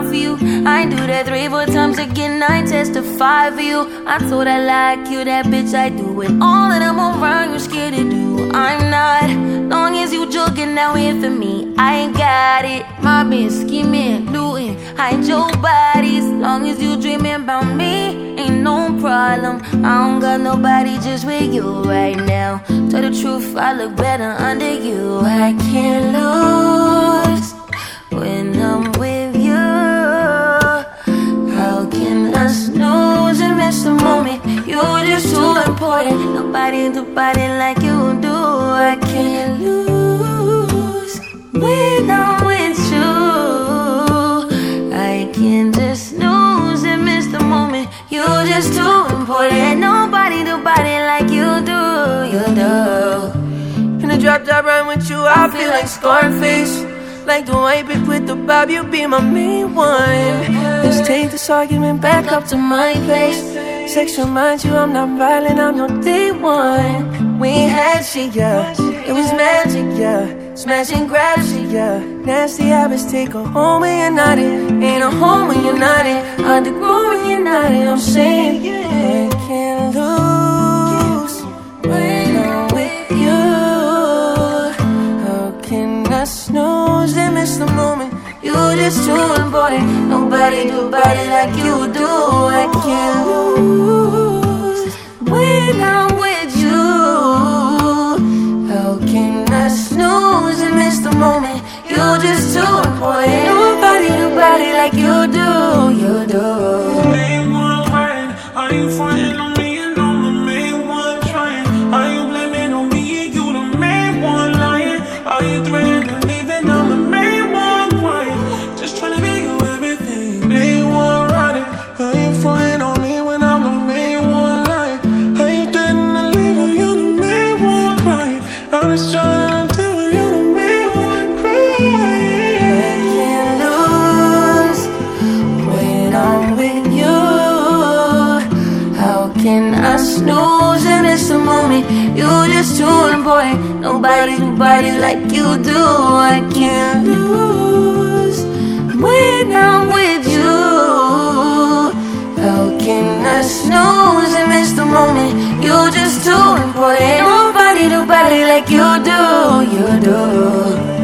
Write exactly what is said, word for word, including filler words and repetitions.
for you. I do that three, four times again, I testify for you. I told I like you, that bitch, I do it. All that I'm around, you're scared to do. I'm not, long as you joking now here for me, I ain't got it. Mobbing, scheming, looting, hide your bodies. Long as you dreaming about me, ain't no problem. I don't got nobody just with you right now. Tell the truth, I look better under you. I can't lose when I'm with you. How can I snooze and miss the moment? You're just too important. Nobody do body like you do. I can't lose when I'm with you. I can just snooze and miss the moment. You're just too important. Nobody do body like you do. You do. In the drop top ride with you, I feel like Scarface. Like the white bitch with the bob, you be my main one. Let's take this argument back up to my place. Sex reminds you I'm not violent, I'm your day one. We ain't had shit, yeah, it was magic, yeah. Smash and grab shit, yeah. Nasty habits take a home when you're not in. Ain't a home when you're not in. Underground when you're not in. I'm saying, yeah, can't lose when I'm with you. How can I snooze and miss the moment? You're just too important. Nobody do body like you do. I can't lose when I'm with you. How can I snooze and miss the moment? You're just too important. Nobody do body like you do. You do. Main one crying, are you fronting on me and I'm the main one trying? Are you blaming on me and you the main one lying? Are you threatening to leave and I'm the main one crying? Just trying to make you everything. Main one riding, are you fronting on me when I'm the main one lying? Are you threatening to leave and you the main one crying? I'm just trying to tell you you're the main one crying. I can't lose when I'm with you. How can I snooze and miss the moment? You're just too important. Nobody do body like you do. I can't lose when I'm with you. How can I snooze and miss the moment? You're just too important. Nobody do body like you do. You do.